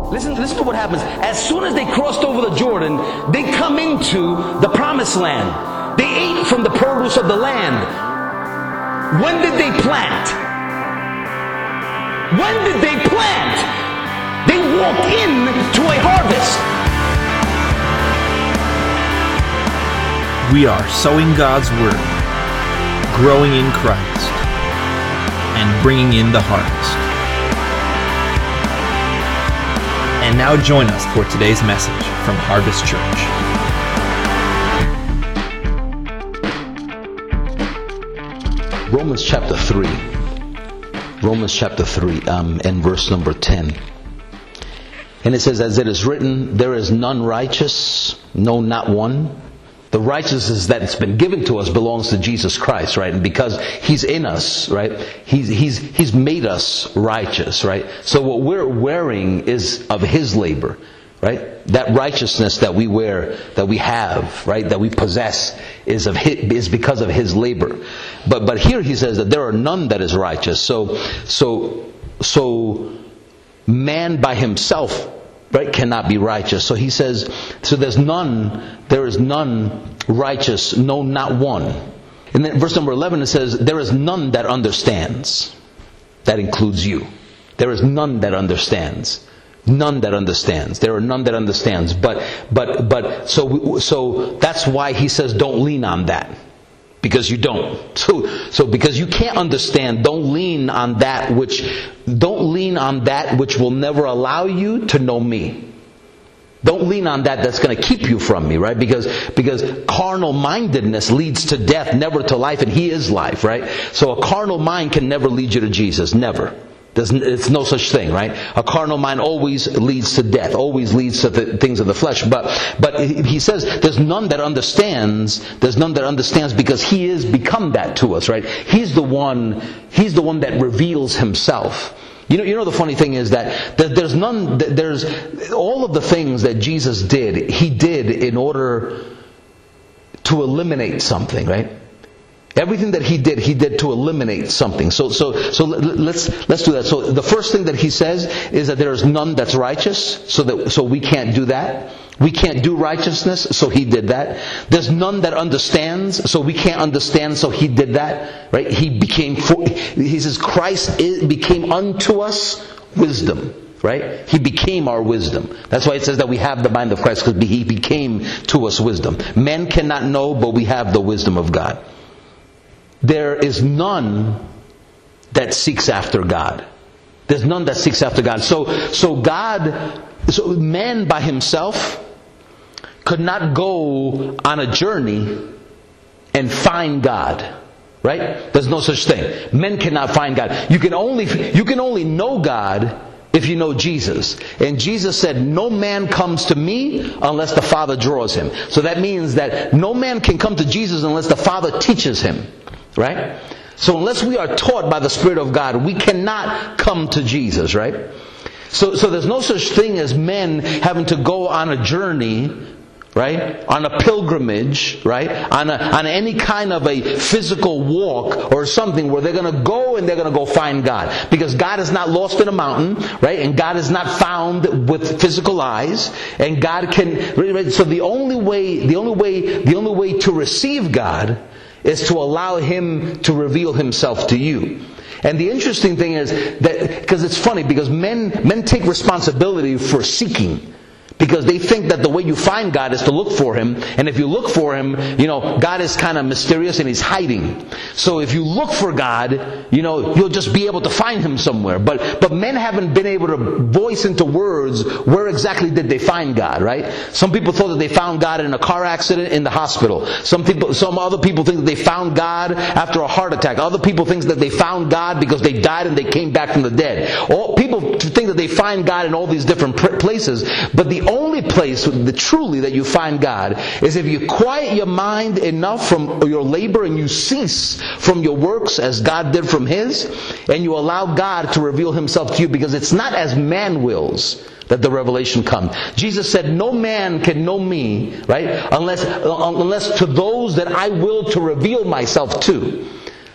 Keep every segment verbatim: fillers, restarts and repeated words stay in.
Listen, listen to what happens. As soon as they crossed over the Jordan, they come into the promised land. They ate from the produce of the land. When did they plant? When did they plant? They walked into a harvest. We are sowing God's Word, growing in Christ, and bringing in the harvest. And now join us for today's message from Harvest Church. Romans chapter three. Romans chapter three, um, and verse number ten. And it says, as it is written, there is none righteous, no, not one. The righteousness that's been given to us belongs to Jesus Christ, right? And because He's in us, right? He's, he's, he's made us righteous, right? So what we're wearing is of His labor, right? That righteousness that we wear, that we have, right? That we possess is of His, is because of His labor. But, but here He says that there are none that is righteous. So, so, so man by himself, right, cannot be righteous. So he says, so there's none, there is none righteous, no, not one. And then verse number eleven, it says, there is none that understands. That includes you. There is none that understands. None that understands. There are none that understands. But, but, but, so, so that's why he says, don't lean on that. Because you don't. So, so because you can't understand, don't lean on that which, don't lean on that which will never allow you to know me. Don't lean on that that's going to keep you from me, right? Because, because carnal mindedness leads to death, never to life, and He is life, right? So a carnal mind can never lead you to Jesus, never. There's, it's no such thing, right? A carnal mind always leads to death, always leads to the things of the flesh. But, but he says there's none that understands. There's none that understands because He is become that to us, right? He's the one. He's the one that reveals Himself. You know, you know the funny thing is that there's none. There's all of the things that Jesus did. He did in order to eliminate something, right? Everything that He did, He did to eliminate something. So, so, so let's let's do that. So, the first thing that He says is that there is none that's righteous. So that so we can't do that. We can't do righteousness. So He did that. There's none that understands. So we can't understand. So He did that. Right? He became. For, he says Christ became unto us wisdom. Right? He became our wisdom. That's why it says that we have the mind of Christ, because He became to us wisdom. Men cannot know, but we have the wisdom of God. There is none that seeks after God. There's none that seeks after God. So, so God, so man by himself could not go on a journey and find God. Right? There's no such thing. Men cannot find God. You can only, you can only know God if you know Jesus. And Jesus said, no man comes to me unless the Father draws him. So that means that no man can come to Jesus unless the Father teaches him. Right? So unless we are taught by the Spirit of God, we cannot come to Jesus, right? So, so there's no such thing as men having to go on a journey, right? On a pilgrimage, right? On a, on any kind of a physical walk or something where they're going to go and they're going to go find God. Because God is not lost in a mountain, right? And God is not found with physical eyes. And God can, so the only way, the only way, the only way to receive God is to allow Him to reveal Himself to you. And the interesting thing is that, because it's funny, because men men take responsibility for seeking. Because they think that the way you find God is to look for Him. And if you look for Him, you know, God is kind of mysterious and He's hiding. So if you look for God, you know, you'll just be able to find Him somewhere. But but men haven't been able to voice into words where exactly did they find God, right? Some people thought that they found God in a car accident in the hospital. Some people, some other people think that they found God after a heart attack. Other people think that they found God because they died and they came back from the dead. All people think that they find God in all these different places. But the only place the, truly that you find God is if you quiet your mind enough from your labor and you cease from your works as God did from His, and you allow God to reveal Himself to you, because it's not as man wills that the revelation comes. Jesus said, no man can know me, right, unless unless to those that I will to reveal myself to.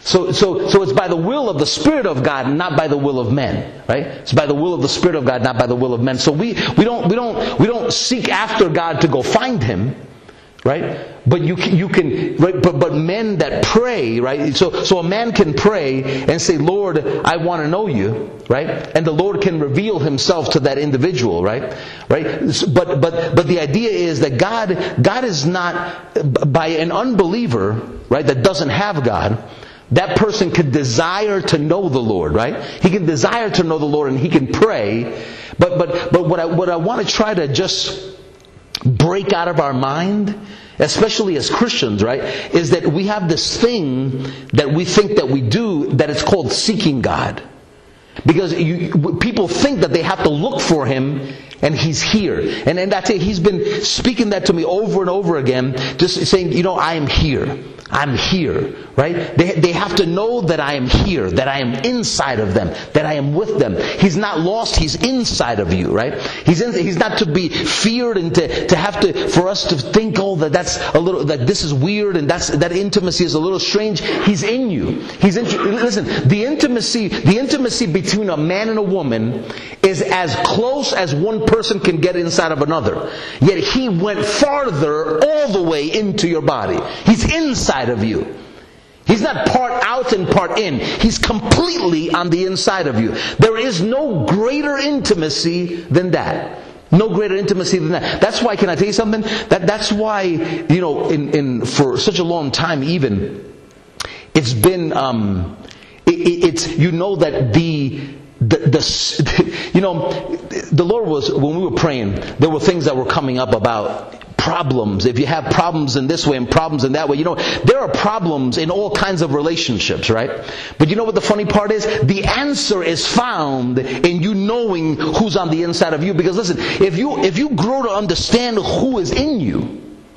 So, so, so it's by the will of the Spirit of God, not by the will of men, right? It's by the will of the Spirit of God, not by the will of men. So we, we don't, we don't, we don't seek after God to go find Him, right? But you can, you can, right? But, but men that pray, right? So, so a man can pray and say, Lord, I want to know you, right? And the Lord can reveal Himself to that individual, right? Right? But, but, but the idea is that God, God is not, by an unbeliever, right, that doesn't have God, that person could desire to know the Lord, right? He can desire to know the Lord and he can pray. But but but what I what I want to try to just break out of our mind, especially as Christians, right, is that we have this thing that we think that we do, that it's called seeking God. Because you, people think that they have to look for Him, and He's here. And, and that's it. He's been speaking that to me over and over again, just saying, you know, I am here. I'm here, right? They, they have to know that I am here, that I am inside of them, that I am with them. He's not lost, He's inside of you, right? He's in, He's not to be feared and to, to have to, for us to think, oh, that that's a little, that this is weird and that's, that intimacy is a little strange. He's in you. He's in, listen, the intimacy, the intimacy between a man and a woman is as close as one person can get inside of another. Yet He went farther all the way into your body. He's inside of you. He's not part out and part in. He's completely on the inside of you. There is no greater intimacy than that. No greater intimacy than that. That's why, can I tell you something? That that's why, you know, in, in for such a long time even, it's been um it, it's you know that the The, the, you know, the Lord was, when we were praying, there were things that were coming up about problems. If you have problems in this way and problems in that way, you know, there are problems in all kinds of relationships, right? But you know what the funny part is? The answer is found in you knowing who's on the inside of you. Because listen, if you, if you grow to understand who is in you,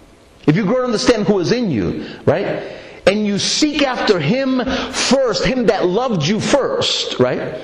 if you grow to understand who is in you, right? And you seek after Him first, Him that loved you first, right?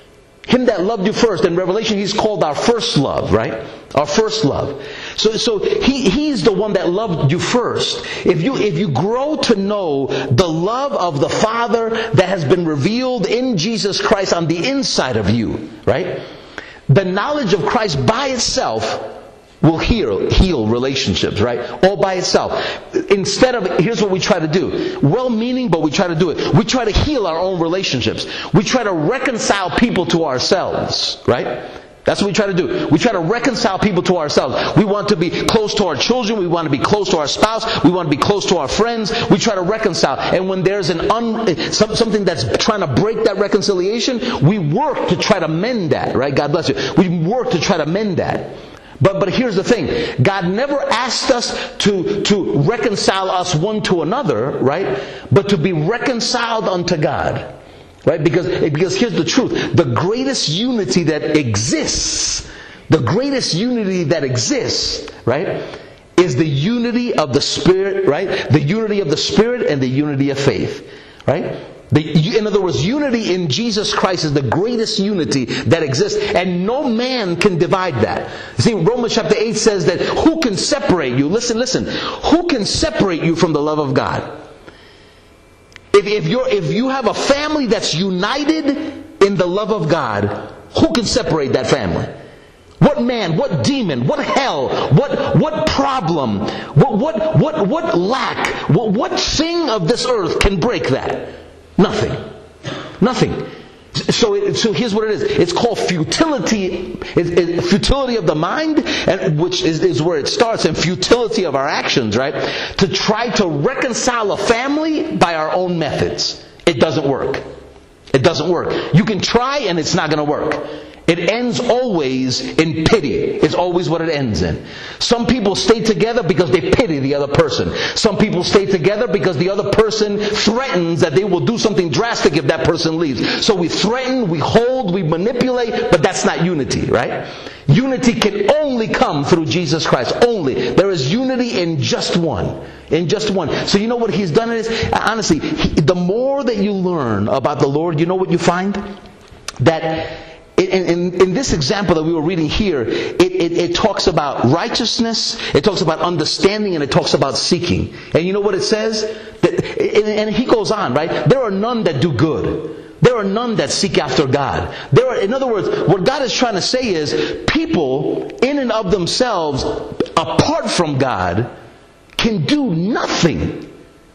Him that loved you first. In Revelation, He's called our first love, right? Our first love. So, so he, He's the one that loved you first. If you, if you grow to know the love of the Father that has been revealed in Jesus Christ on the inside of you, right? The knowledge of Christ by itself will heal, heal relationships, right? All by itself. Instead of, here's what we try to do. Well-meaning, but we try to do it. We try to heal our own relationships. We try to reconcile people to ourselves, right? That's what we try to do. We try to reconcile people to ourselves. We want to be close to our children. We want to be close to our spouse. We want to be close to our friends. We try to reconcile. And when there's an un, some, something that's trying to break that reconciliation, we work to try to mend that, right? God bless you. We work to try to mend that. But but here's the thing. God never asked us to, to reconcile us one to another, right? But to be reconciled unto God. Right? Because, because here's the truth. The greatest unity that exists, the greatest unity that exists, right, is the unity of the Spirit, right? The unity of the Spirit and the unity of faith. Right? The, in other words, unity in Jesus Christ is the greatest unity that exists, and no man can divide that. See, Romans chapter eight says that who can separate you? Listen, listen. Who can separate you from the love of God? If, if, you're, if you have a family that's united in the love of God, who can separate that family? What man, what demon, what hell, what what problem, what what what, what lack, what, what thing of this earth can break that? Nothing. Nothing. So, it, so here's what it is. It's called futility, it, it, futility of the mind, and which is, is where it starts, and futility of our actions, right? To try to reconcile a family by our own methods. It doesn't work. It doesn't work. You can try and it's not going to work. It ends always in pity. It's always what it ends in. Some people stay together because they pity the other person. Some people stay together because the other person threatens that they will do something drastic if that person leaves. So we threaten, we hold, we manipulate, but that's not unity, right? Unity can only come through Jesus Christ. Only. There is unity in just one. In just one. So you know what He's done is, honestly, he, the more that you learn about the Lord, you know what you find? That In, in, in this example that we were reading here, it, it, it talks about righteousness, it talks about understanding, and it talks about seeking. And you know what it says? And he goes on, right? There are none that do good. There are none that seek after God. There are, in other words, what God is trying to say is, people in and of themselves, apart from God, can do nothing.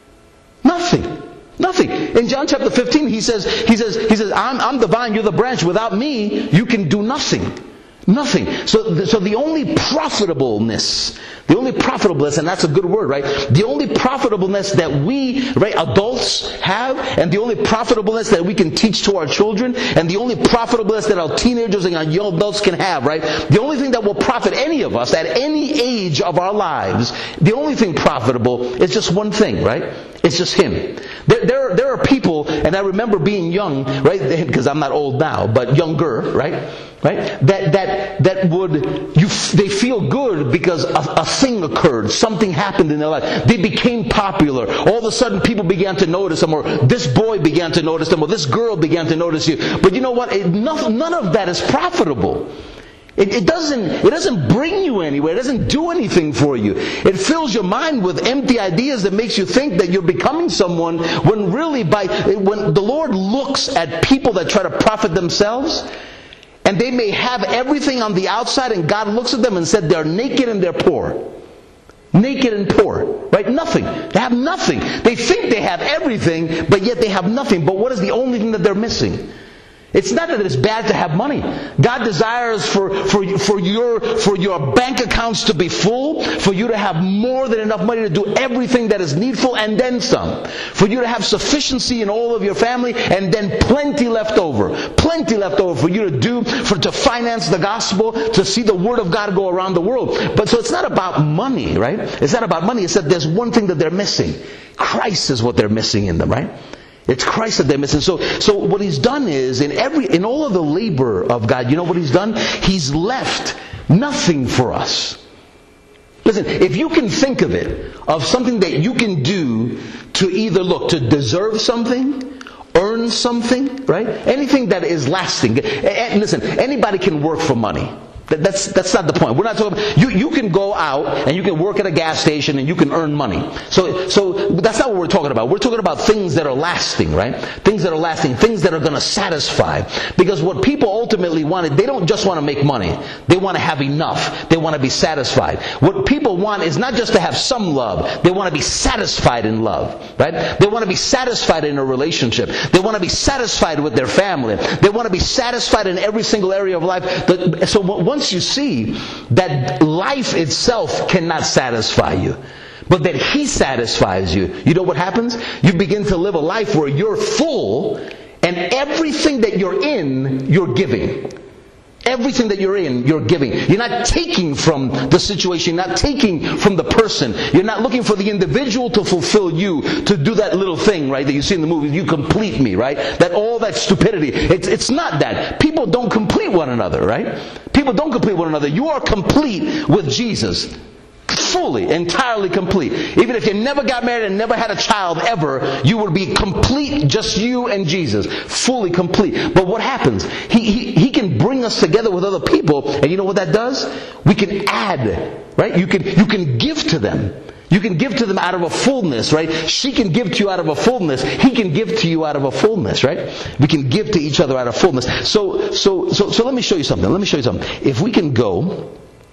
Nothing. Nothing. In John chapter fifteen, he says, he says, he says, I'm, I'm the vine, you're the branch. Without me, you can do nothing. Nothing. So, so the only profitableness, the only profitableness, and that's a good word, right? The only profitableness that we, right, adults have, and the only profitableness that we can teach to our children, and the only profitableness that our teenagers and our young adults can have, right? The only thing that will profit any of us at any age of our lives, the only thing profitable is just one thing, right? It's just Him. There, there, there are people, and I remember being young, right? Because I'm not old now, but younger, right? Right? That that that would you? They feel good because a, a thing occurred, something happened in their life. They became popular. All of a sudden, people began to notice them, or this boy began to notice them, or this girl began to notice you. But you know what? It, none, none of that is profitable. It, it doesn't. It doesn't bring you anywhere. It doesn't do anything for you. It fills your mind with empty ideas that makes you think that you're becoming someone, when really, by when the Lord looks at people that try to profit themselves. And they may have everything on the outside, and God looks at them and said they're naked and they're poor. Naked and poor. Right? Nothing. They have nothing. They think they have everything, but yet they have nothing. But what is the only thing that they're missing? It's not that it's bad to have money. God desires for, for, for, your, for your bank accounts to be full, for you to have more than enough money to do everything that is needful, and then some. For you to have sufficiency in all of your family, and then plenty left over. Plenty left over for you to do, for to finance the gospel, to see the Word of God go around the world. But so it's not about money, right? It's not about money. It's that there's one thing that they're missing. Christ is what they're missing in them, right? It's Christ that they're missing. So, so what He's done is, in every, in all of the labor of God, you know what He's done? He's left nothing for us. Listen, if you can think of it, of something that you can do to either look, to deserve something, earn something, right? Anything that is lasting. And listen, anybody can work for money. That's that's not the point. We're not talking about, you you can go out and you can work at a gas station and you can earn money. So so that's not what we're talking about. We're talking about things that are lasting, right? Things that are lasting, things that are going to satisfy. Because what people ultimately want, they don't just want to make money. They want to have enough. They want to be satisfied. What people want is not just to have some love. They want to be satisfied in love, right? They want to be satisfied in a relationship. They want to be satisfied with their family. They want to be satisfied in every single area of life. So once Once you see that life itself cannot satisfy you, but that He satisfies you, you know what happens? You begin to live a life where you're full, and everything that you're in, you're giving. Everything that you're in, you're giving. You're not taking from the situation. You're not taking from the person. You're not looking for the individual to fulfill you, to do that little thing, right, that you see in the movie. You complete me, right? That all that stupidity. It's, it's not that. People don't complete one another, right? People don't complete one another. You are complete with Jesus. Fully, entirely complete. Even if you never got married and never had a child ever, you would be complete, just you and Jesus. Fully complete. But what happens? He, he, he can bring us together with other people, and you know what that does? We can add, right? You can, you can give to them. You can give to them out of a fullness, right? She can give to you out of a fullness. He can give to you out of a fullness, right? We can give to each other out of fullness. So, so, so, so let me show you something. Let me show you something. If we can go,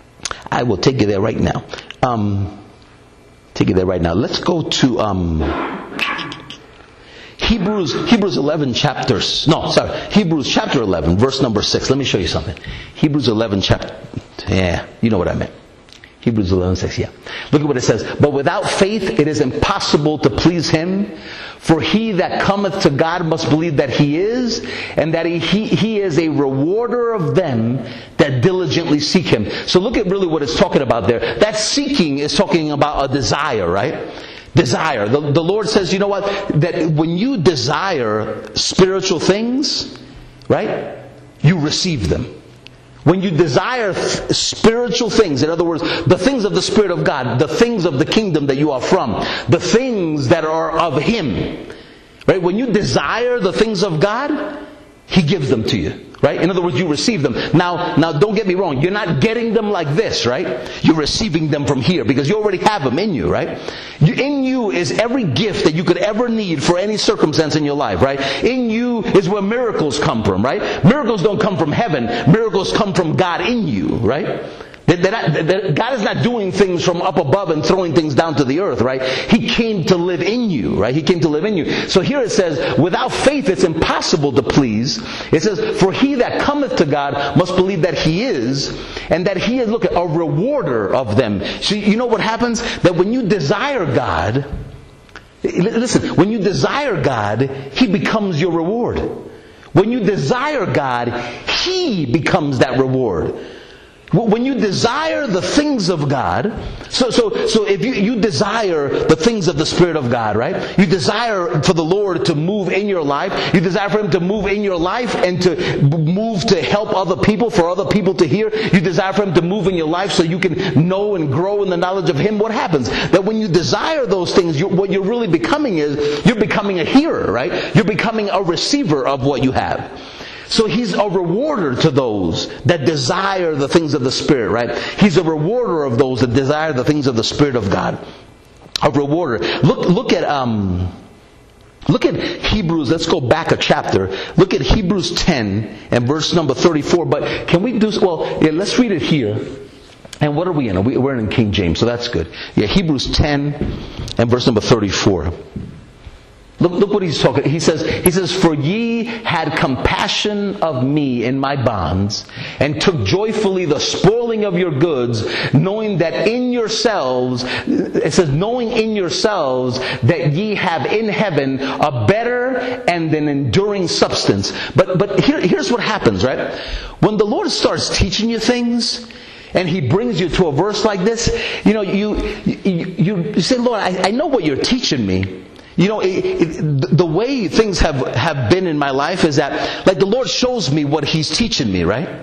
I will take you there right now. Um, take you there right now. Let's go to um, Hebrews Hebrews eleven chapters. No, sorry, Hebrews chapter eleven, verse number six. Let me show you something. Hebrews eleven chapter. Yeah, you know what I meant. Hebrews eleven six. Yeah. Look at what it says. But without faith, it is impossible to please Him. For he that cometh to God must believe that He is, and that he, he, he is a rewarder of them that diligently seek Him. So look at really what it's talking about there. That seeking is talking about a desire, right? Desire. The, the Lord says, you know what? That when you desire spiritual things, right? You receive them. When you desire th- spiritual things, in other words, the things of the Spirit of God, the things of the kingdom that you are from, the things that are of Him, right? When you desire the things of God, He gives them to you. Right? In other words, you receive them. Now, now don't get me wrong. You're not getting them like this, right? You're receiving them from here because you already have them in you, right? You, in you is every gift that you could ever need for any circumstance in your life, right? In you is where miracles come from, right? Miracles don't come from heaven. Miracles come from God in you, right? They're not, they're, God is not doing things from up above and throwing things down to the earth, right? He came to live in you, right? He came to live in you. So here it says, without faith it's impossible to please. It says, for he that cometh to God must believe that He is, and that He is, look, a rewarder of them. So you know what happens? That when you desire God, listen, when you desire God, He becomes your reward. When you desire God, He becomes that reward. When you desire the things of God, so so so if you, you desire the things of the Spirit of God, right? You desire for the Lord to move in your life. You desire for Him to move in your life and to move to help other people, for other people to hear. You desire for Him to move in your life so you can know and grow in the knowledge of Him. What happens? That when you desire those things, you, what you're really becoming is, you're becoming a hearer, right? You're becoming a receiver of what you have. So He's a rewarder to those that desire the things of the Spirit, right? He's a rewarder of those that desire the things of the Spirit of God. A rewarder. Look, look at, um, look at Hebrews. Let's go back a chapter. Look at Hebrews ten and verse number thirty-four. But can we do, well, yeah, let's read it here. And what are we in? We're in King James, so that's good. Yeah, Hebrews ten and verse number thirty-four. Look, look what he's talking. He says, he says, for ye had compassion of me in my bonds, and took joyfully the spoiling of your goods, knowing that in yourselves, it says, knowing in yourselves that ye have in heaven a better and an enduring substance. But, but here, here's what happens, right? When the Lord starts teaching you things, and He brings you to a verse like this, you know, you, you, you say, Lord, I, I know what you're teaching me. You know, it, it, the way things have, have been in my life is that, like, the Lord shows me what He's teaching me, right?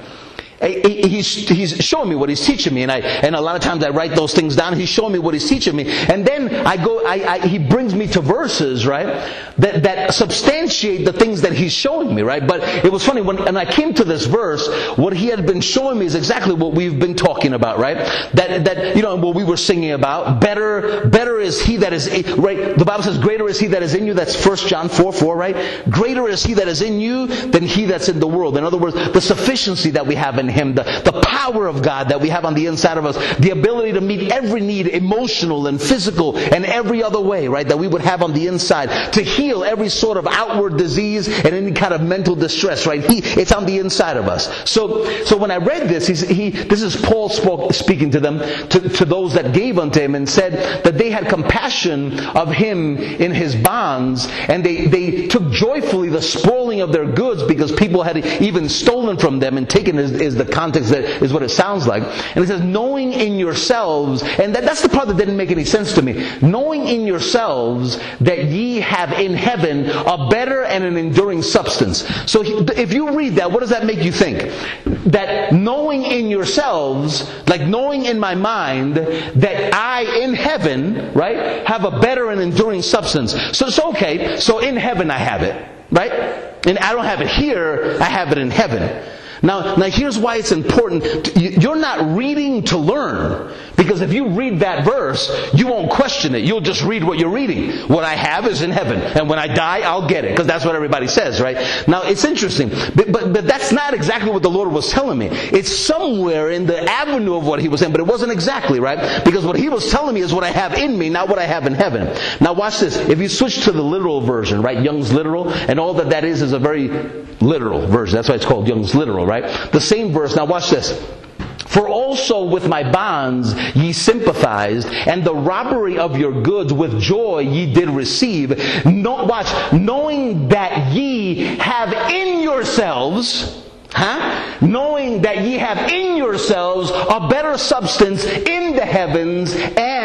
He's, he's showing me what He's teaching me, and I and a lot of times I write those things down. He's showing me what He's teaching me, and then I go. I, I, he brings me to verses, right, that that substantiate the things that He's showing me, right. But it was funny when, when I came to this verse. What He had been showing me is exactly what we've been talking about, right? That that you know what we were singing about. Better, better is He that is right. The Bible says, "Greater is He that is in you." That's First John four four, right? Greater is He that is in you than he that's in the world. In other words, the sufficiency that we have in Him, the, the power of God that we have on the inside of us, the ability to meet every need, emotional and physical and every other way, right, that we would have on the inside, to heal every sort of outward disease and any kind of mental distress, right? He, it's on the inside of us. So, so when I read this, he's, he, this is Paul spoke, speaking to them, to, to those that gave unto him, and said that they had compassion of him in his bonds, and they, they took joyfully the spoiling of their goods, because people had even stolen from them and taken his, his the context that is what it sounds like. And it says, knowing in yourselves, and that, that's the part that didn't make any sense to me. Knowing in yourselves that ye have in heaven a better and an enduring substance. So if you read that, what does that make you think? That knowing in yourselves, like knowing in my mind that I in heaven, right, have a better and enduring substance. So it's so, okay, so in heaven I have it, right? And I don't have it here, I have it in heaven. Now, now here's why it's important. You're not reading to learn. Because if you read that verse, you won't question it. You'll just read what you're reading. What I have is in heaven. And when I die, I'll get it. Because that's what everybody says, right? Now, it's interesting. But, but, but that's not exactly what the Lord was telling me. It's somewhere in the avenue of what He was saying. But it wasn't exactly, right? Because what He was telling me is what I have in me, not what I have in heaven. Now, watch this. If you switch to the literal version, right? Young's literal. And all that that is is a very literal version. That's why it's called Young's literal, right? The same verse. Now watch this. For also with my bonds ye sympathized, and the robbery of your goods with joy ye did receive. No, watch, knowing that ye have in yourselves, huh? Knowing that ye have in yourselves a better substance in the heavens, and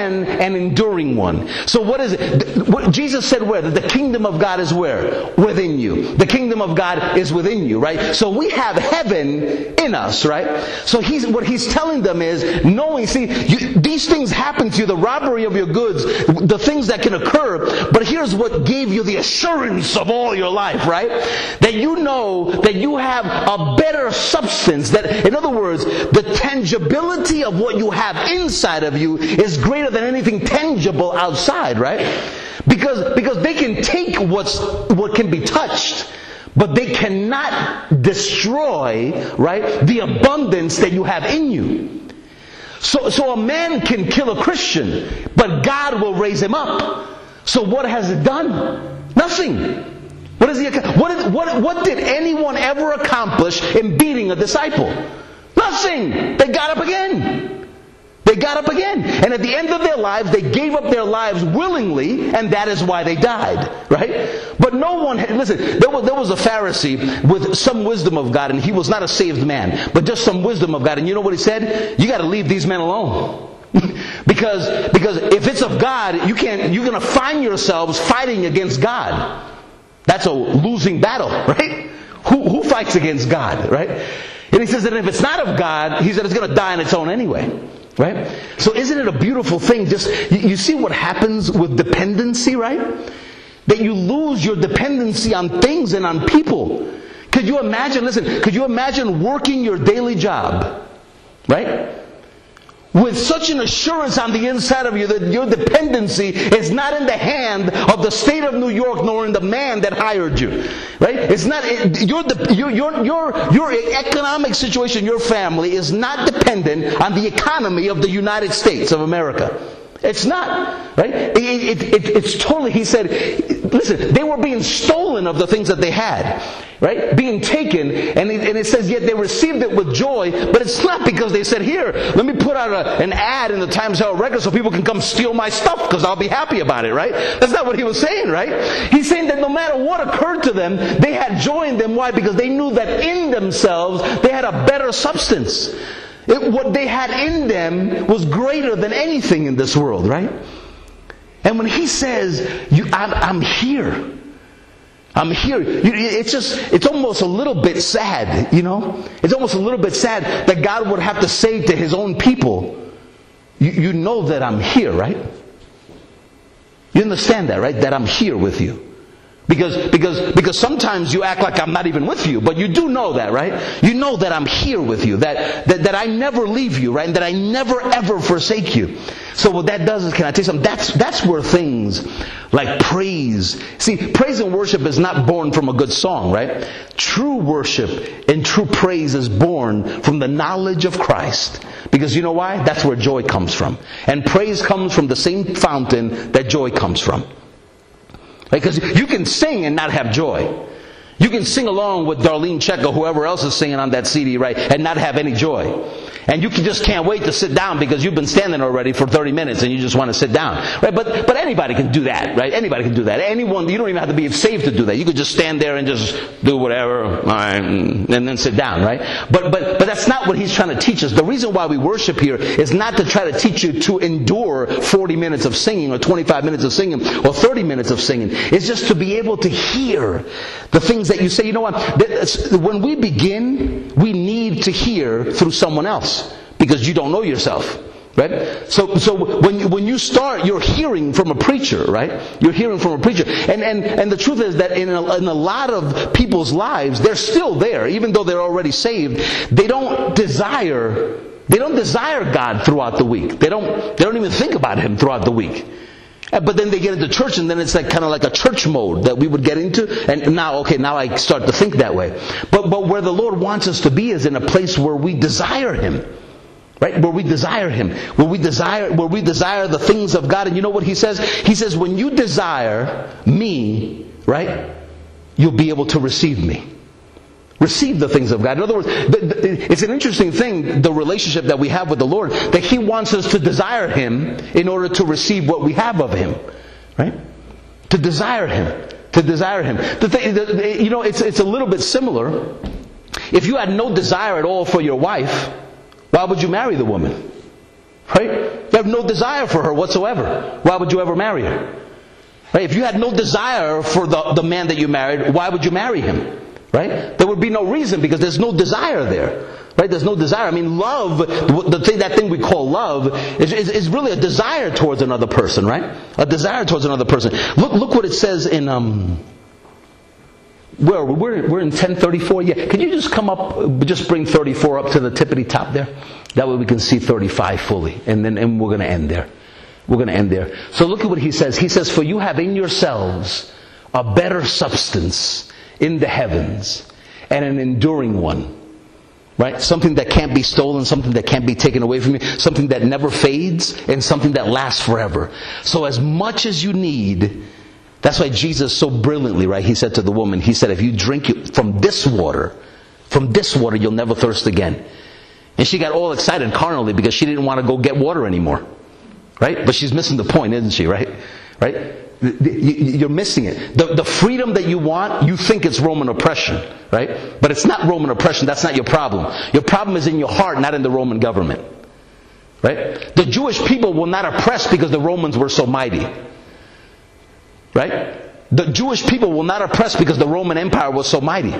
and an enduring one. So what is it? What Jesus said where? That the kingdom of God is where? Within you. The kingdom of God is within you, right? So we have heaven in us, right? So he's what he's telling them is knowing, see, you, these things happen to you, the robbery of your goods, the things that can occur, but here's what gave you the assurance of all your life, right? That you know that you have a better substance, that in other words, the tangibility of what you have inside of you is greater than anything tangible outside, right? Because because they can take what's what can be touched, but they cannot destroy, right, the abundance that you have in you. So so a man can kill a Christian, but God will raise him up. So what has it done? Nothing. What is he? What did, what, what did anyone ever accomplish in beating a disciple? Nothing. They got up again. They got up again. And at the end of their lives, they gave up their lives willingly, and that is why they died. Right? But no one had, listen, there was, there was a Pharisee with some wisdom of God, and he was not a saved man, but just some wisdom of God. And you know what he said? You got to leave these men alone. because because if it's of God, you can't, you're going to find yourselves fighting against God. That's a losing battle, right? Who, who fights against God, right? And he says that if it's not of God, he said it's going to die on its own anyway. Right? So isn't it a beautiful thing? Just, you, you see what happens with dependency, right? That you lose your dependency on things and on people. Could you imagine, listen, could you imagine working your daily job, right? With such an assurance on the inside of you that your dependency is not in the hand of the state of New York nor in the man that hired you, right? It's not your your your your your economic situation, your family is not dependent on the economy of the United States of America. It's not, right? It, it, it, it's totally, he said, listen, they were being stolen of the things that they had, right? Being taken, and it, and it says, yet they received it with joy, but it's not because they said, here, let me put out a, an ad in the Times Herald Record so people can come steal my stuff because I'll be happy about it, right? That's not what he was saying, right? He's saying that no matter what occurred to them, they had joy in them. Why? Because they knew that in themselves, they had a better substance. It, what they had in them was greater than anything in this world, right? And when he says, you, I'm, I'm here. I'm here. It's just, it's almost a little bit sad, you know? It's almost a little bit sad that God would have to say to his own people, you, you know that I'm here, right? You understand that, right? That I'm here with you. Because, because, because sometimes you act like I'm not even with you, but you do know that, right? You know that I'm here with you, that, that, that I never leave you, right? And that I never ever forsake you. So what that does is, can I tell you something? That's, that's where things like praise, see, praise and worship is not born from a good song, right? True worship and true praise is born from the knowledge of Christ. Because you know why? That's where joy comes from. And praise comes from the same fountain that joy comes from. Because you can sing and not have joy. You can sing along with Darlene Check or whoever else is singing on that C D, right, and not have any joy. And you can just can't wait to sit down because you've been standing already for thirty minutes and you just want to sit down. Right? But but anybody can do that, right? Anybody can do that. Anyone, you don't even have to be saved to do that. You could just stand there and just do whatever, all right, and then sit down, right? But but but that's not what he's trying to teach us. The reason why we worship here is not to try to teach you to endure forty minutes of singing or twenty-five minutes of singing or thirty minutes of singing. It's just to be able to hear the things that you say. You know what? When we begin, we need to hear through someone else because you don't know yourself, right? So, so when you, when you start, you're hearing from a preacher, right? You're hearing from a preacher, and and and the truth is that in a, in a lot of people's lives, they're still there, even though they're already saved. They don't desire, they don't desire God throughout the week. They don't, they don't even think about Him throughout the week. But then they get into church, and then it's like kind of like a church mode that we would get into. And now, okay, now I start to think that way. But but where the Lord wants us to be is in a place where we desire Him, right? Where we desire Him, where we desire, where we desire the things of God. And you know what He says? He says, when you desire Me, right, you'll be able to receive Me. Receive the things of God. In other words, it's an interesting thing, the relationship that we have with the Lord, that He wants us to desire Him in order to receive what we have of Him. Right? To desire Him. To desire Him. The thing, the, you know, it's, it's a little bit similar. If you had no desire at all for your wife, why would you marry the woman? Right? You have no desire for her whatsoever. Why would you ever marry her? Right? If you had no desire for the, the man that you married, why would you marry him? Right? There would be no reason, because there's no desire there. Right? There's no desire. I mean, love, the thing, that thing we call love, is, is, is really a desire towards another person, right? A desire towards another person. Look, look what it says in, um, where we're, we're in ten thirty-four. Yeah. Can you just come up, just bring thirty-four up to the tippity top there? That way we can see thirty-five fully. And then, and we're going to end there. We're going to end there. So look at what he says. He says, for you have in yourselves a better substance in the heavens, and an enduring one. Right? Something that can't be stolen, something that can't be taken away from you, something that never fades, and something that lasts forever. So as much as you need, that's why Jesus so brilliantly, right, he said to the woman, he said, if you drink from this water, from this water, you'll never thirst again. And she got all excited carnally because she didn't want to go get water anymore. Right? But she's missing the point, isn't she? Right? Right? You're missing it. The, the freedom that you want, you think it's Roman oppression, right? But it's not Roman oppression. That's not your problem. Your problem is in your heart, not in the Roman government, right? The Jewish people were not oppressed because the Romans were so mighty, right? The Jewish people were not oppressed because the Roman Empire was so mighty.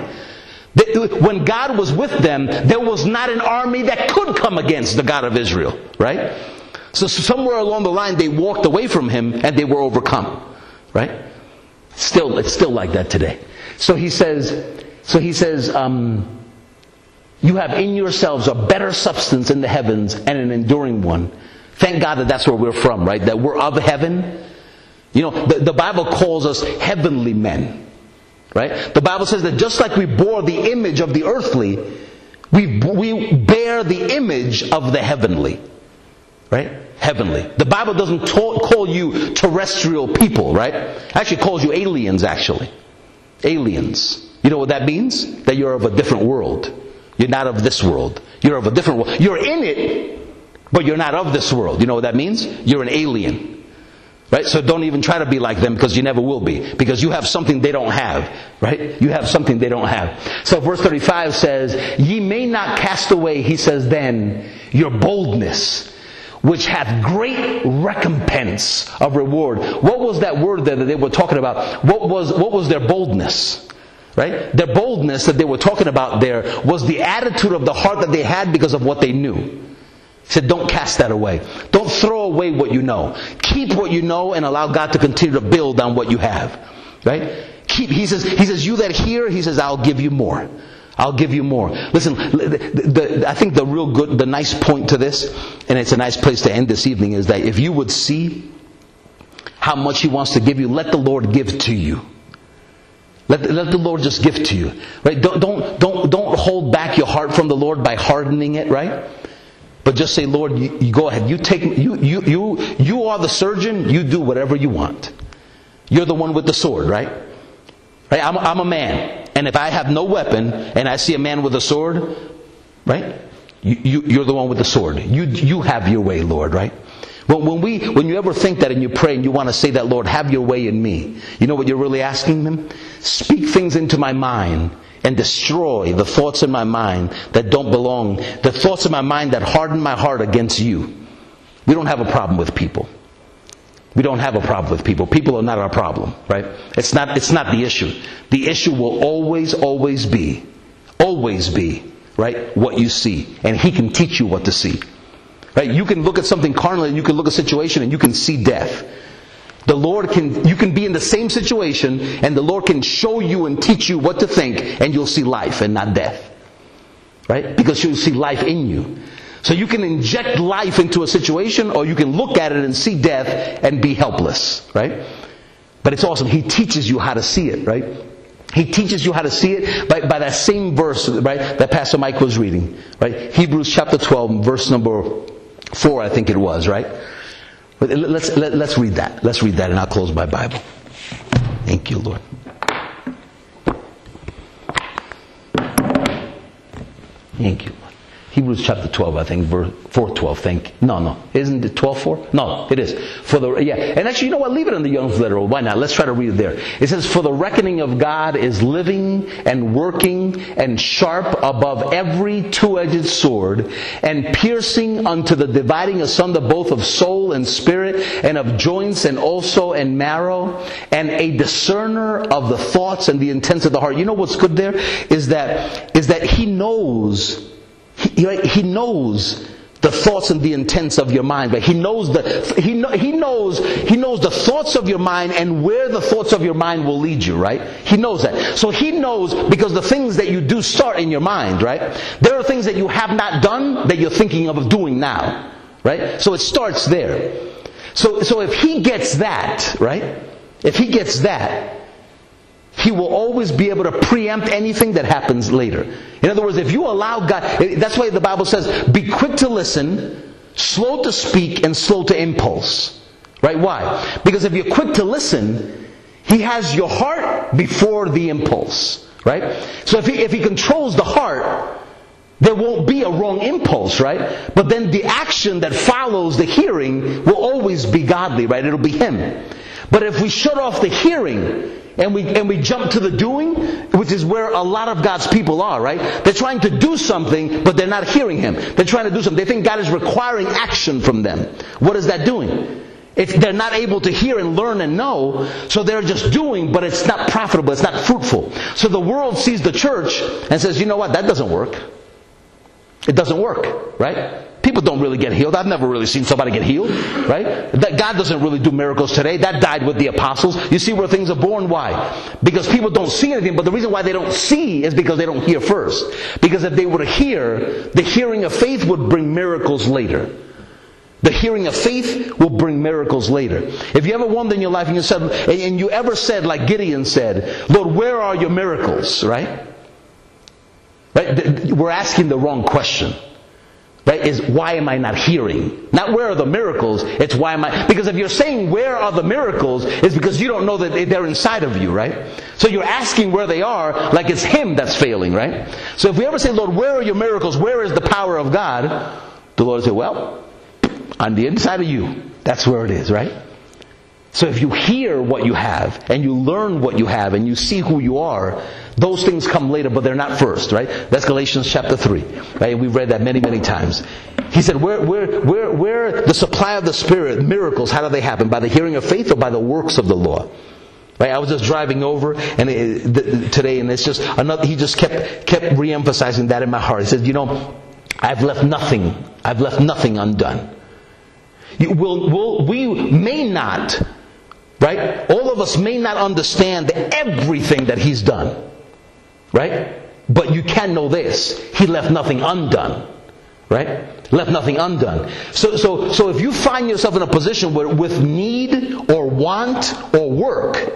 When God was with them, there was not an army that could come against the God of Israel, right? So somewhere along the line, they walked away from him and they were overcome. Right? Still, it's still like that today. So he says, so he says, um, you have in yourselves a better substance in the heavens and an enduring one. Thank God that that's where we're from, right? That we're of heaven. You know, the, the Bible calls us heavenly men. Right? The Bible says that just like we bore the image of the earthly, we, we bear the image of the heavenly. Right? Heavenly. The Bible doesn't ta- call you terrestrial people, right? It actually calls you aliens, actually. Aliens. You know what that means? That you're of a different world. You're not of this world. You're of a different world. You're in it, but you're not of this world. You know what that means? You're an alien. Right? So don't even try to be like them, because you never will be. Because you have something they don't have. Right? You have something they don't have. So verse thirty-five says, ye may not cast away, he says then, your boldness, which hath great recompense of reward. What was that word there that they were talking about? What was, what was their boldness? Right? Their boldness that they were talking about there was the attitude of the heart that they had because of what they knew. He said, don't cast that away. Don't throw away what you know. Keep what you know and allow God to continue to build on what you have. Right? Keep, he says, he says, you that hear, he says, I'll give you more. I'll give you more. Listen, the, the, I think the real good, the nice point to this, and it's a nice place to end this evening, is that if you would see how much he wants to give you, let the Lord give to you. Let, let the Lord just give to you. Right? Don't, don't, don't, don't hold back your heart from the Lord by hardening it, right? But just say, Lord, you, you go ahead. You take, you, you, you, you are the surgeon. You do whatever you want. You're the one with the sword, right? Right? I'm, I'm a man. And if I have no weapon and I see a man with a sword, right? You, you, you're the one with the sword. You, you have your way, Lord, right? When, when we, when you ever think that and you pray and you want to say that, Lord, have your way in me, you know what you're really asking him? Speak things into my mind and destroy the thoughts in my mind that don't belong, the thoughts in my mind that harden my heart against you. We don't have a problem with people. We don't have a problem with people. People are not our problem, right? It's not, it's not the issue. The issue will always, always be, always be, right, what you see. And he can teach you what to see. Right? You can look at something carnally and you can look at a situation and you can see death. The Lord can, you can be in the same situation and the Lord can show you and teach you what to think, and you'll see life and not death. Right? Because you'll see life in you. So you can inject life into a situation, or you can look at it and see death and be helpless, right? But it's awesome. He teaches you how to see it, right? He teaches you how to see it by, by that same verse, right, that Pastor Mike was reading, right? Hebrews chapter twelve, verse number four, I think it was, right? But let's, let, let's read that. Let's read that and I'll close my Bible. Thank you, Lord. Thank you, Lord. Hebrews chapter twelve, I think, verse four twelve. Think no, no, isn't it twelve four? No, it is. For the yeah, and actually, you know what? Leave it in the Young's literal. Why not? Let's try to read it there. It says, "For the reckoning of God is living and working and sharp above every two-edged sword, and piercing unto the dividing asunder both of soul and spirit, and of joints and also and marrow, and a discerner of the thoughts and the intents of the heart." You know what's good there is that is that He knows. He, he knows the thoughts and the intents of your mind, but he knows the he know, he knows he knows the thoughts of your mind and where the thoughts of your mind will lead you, right? He knows that. So he knows, because the things that you do start in your mind, right? There are things that you have not done that you're thinking of doing now, right? So it starts there. So so if he gets that, right? If he gets that, he will always be able to preempt anything that happens later. In other words, if you allow God, that's why the Bible says, be quick to listen, slow to speak, and slow to impulse. Right? Why? Because if you're quick to listen, He has your heart before the impulse. Right? So if He, if he controls the heart, there won't be a wrong impulse, right? But then the action that follows the hearing will always be godly, right? It'll be Him. But if we shut off the hearing, and we and we jump to the doing, which is where a lot of God's people are, right? They're trying to do something, but they're not hearing Him. They're trying to do something. They think God is requiring action from them. What is that doing? If they're not able to hear and learn and know, so they're just doing, but it's not profitable, it's not fruitful. So the world sees the church and says, you know what, that doesn't work. It doesn't work, right? People don't really get healed. I've never really seen somebody get healed, right? That God doesn't really do miracles today. That died with the apostles. You see where things are born? Why? Because people don't see anything, but the reason why they don't see is because they don't hear first. Because if they were to hear, the hearing of faith would bring miracles later. The hearing of faith will bring miracles later. If you ever wondered in your life and you said, and you ever said, like Gideon said, Lord, where are your miracles, right? Right? We're asking the wrong question. Right? Is why am I not hearing? Not where are the miracles, it's why am I... Because if you're saying where are the miracles, it's because you don't know that they're inside of you, right? So you're asking where they are like it's Him that's failing, right? So if we ever say, Lord, where are your miracles? Where is the power of God? The Lord will say, well, on the inside of you. That's where it is, right? So if you hear what you have, and you learn what you have, and you see who you are, those things come later, but they're not first, right? That's Galatians chapter three, right? We've read that many, many times. He said, where, where, where, where the supply of the Spirit, miracles, how do they happen? By the hearing of faith or by the works of the law? Right? I was just driving over and it, th- today, and it's just another. He just kept kept re-emphasizing that in my heart. He said, you know, I've left nothing. I've left nothing undone. You will, will, we may not. Right? All of us may not understand everything that He's done. Right? But you can know this. He left nothing undone. Right? Left nothing undone. So, so, so if you find yourself in a position where with need or want or work,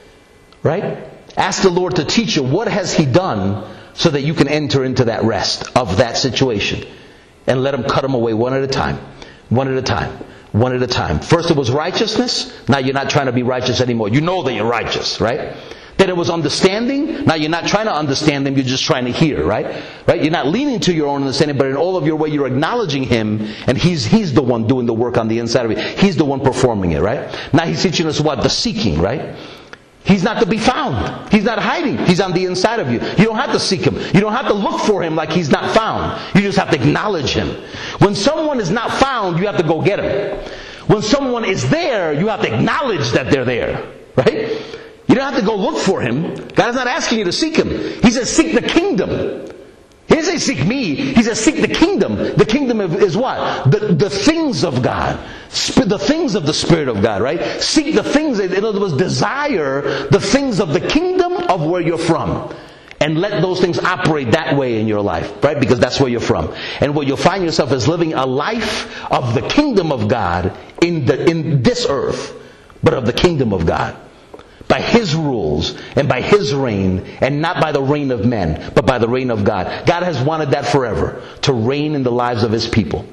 right? Ask the Lord to teach you what has He done so that you can enter into that rest of that situation. And let Him cut them away one at a time. One at a time. One at a time. First it was righteousness. Now you're not trying to be righteous anymore. You know that you're righteous, right? Then it was understanding. Now you're not trying to understand them. You're just trying to hear, right? Right? You're not leaning to your own understanding, but in all of your way you're acknowledging Him, and He's He's the one doing the work on the inside of you. He's the one performing it, right? Now He's teaching us what? The seeking, right? He's not to be found. He's not hiding. He's on the inside of you. You don't have to seek Him. You don't have to look for Him like He's not found. You just have to acknowledge Him. When someone is not found, you have to go get Him. When someone is there, you have to acknowledge that they're there. Right? You don't have to go look for Him. God is not asking you to seek Him. He says, seek the kingdom. He doesn't say seek me. He says seek the kingdom. The kingdom is what? The, the things of God. The things of the Spirit of God, right? Seek the things, in other words, desire the things of the kingdom of where you're from. And let those things operate that way in your life, right? Because that's where you're from. And what you'll find yourself is living a life of the kingdom of God in the in this earth, but of the kingdom of God. By His rules and by His reign, and not by the reign of men, but by the reign of God. God has wanted that forever, to reign in the lives of His people.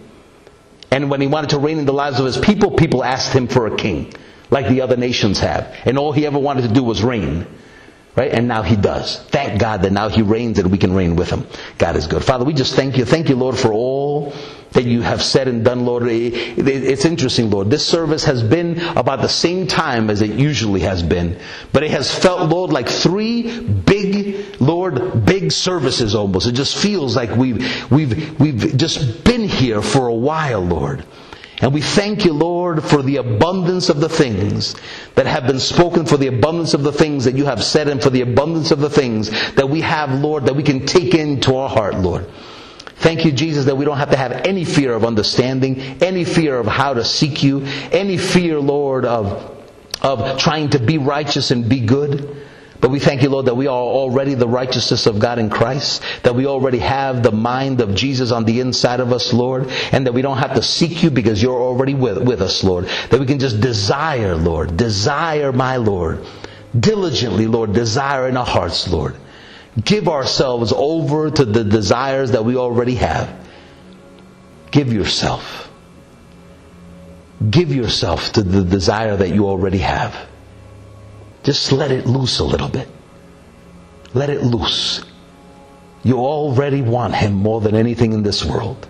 And when He wanted to reign in the lives of His people, people asked Him for a king, like the other nations have. And all He ever wanted to do was reign. Right? And now He does. Thank God that now He reigns and we can reign with Him. God is good. Father, we just thank You. Thank You, Lord, for all that You have said and done, Lord. It's interesting, Lord. This service has been about the same time as it usually has been. But it has felt, Lord, like three big, Lord, big services almost. It just feels like we've, we've, we've just been here for a while, Lord. And we thank You, Lord, for the abundance of the things that have been spoken, for the abundance of the things that You have said, and for the abundance of the things that we have, Lord, that we can take into our heart, Lord. Thank You, Jesus, that we don't have to have any fear of understanding, any fear of how to seek You, any fear, Lord, of, of trying to be righteous and be good. But we thank You, Lord, that we are already the righteousness of God in Christ, that we already have the mind of Jesus on the inside of us, Lord, and that we don't have to seek You because You're already with, with us, Lord. That we can just desire, Lord, desire, my Lord, diligently, Lord, desire in our hearts, Lord. Give ourselves over to the desires that we already have. Give yourself. Give yourself to the desire that you already have. Just let it loose a little bit. Let it loose. You already want Him more than anything in this world.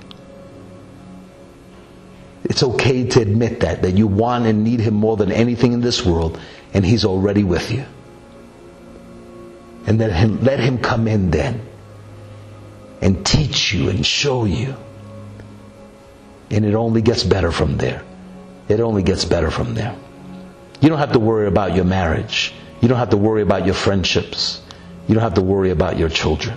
It's okay to admit that, that you want and need Him more than anything in this world, and He's already with you. And let Him, let Him come in then and teach you and show you. And it only gets better from there. It only gets better from there. You don't have to worry about your marriage. You don't have to worry about your friendships. You don't have to worry about your children.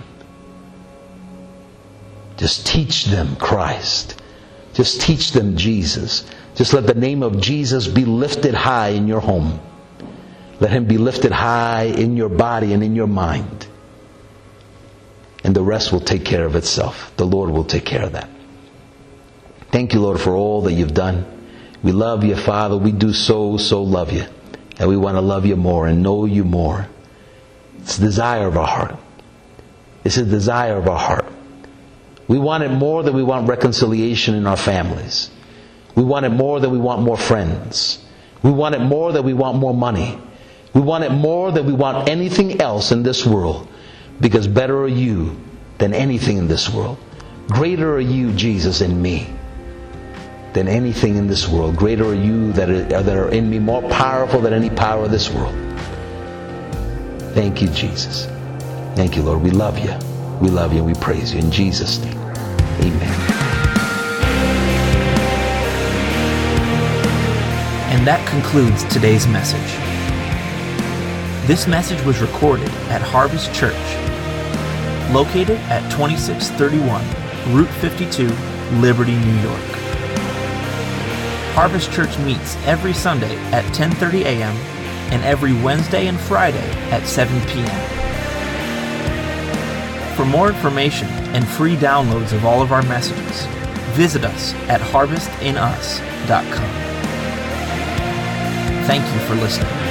Just teach them Christ. Just teach them Jesus. Just let the name of Jesus be lifted high in your home. Let Him be lifted high in your body and in your mind. And the rest will take care of itself. The Lord will take care of that. Thank You, Lord, for all that You've done. We love You, Father. We do so, so love You. And we want to love You more and know You more. It's the desire of our heart. It's the desire of our heart. We want it more than we want reconciliation in our families. We want it more than we want more friends. We want it more than we want more money. We want it more than we want anything else in this world. Because better are You than anything in this world. Greater are You, Jesus, in me than anything in this world. Greater are You that are, that are in me, more powerful than any power of this world. Thank You, Jesus. Thank You, Lord. We love You. We love You and we praise You. In Jesus' name, amen. And that concludes today's message. This message was recorded at Harvest Church, located at twenty-six thirty-one Route fifty-two, Liberty, New York. Harvest Church meets every Sunday at ten thirty a.m. and every Wednesday and Friday at seven p.m. For more information and free downloads of all of our messages, visit us at harvest in us dot com. Thank you for listening.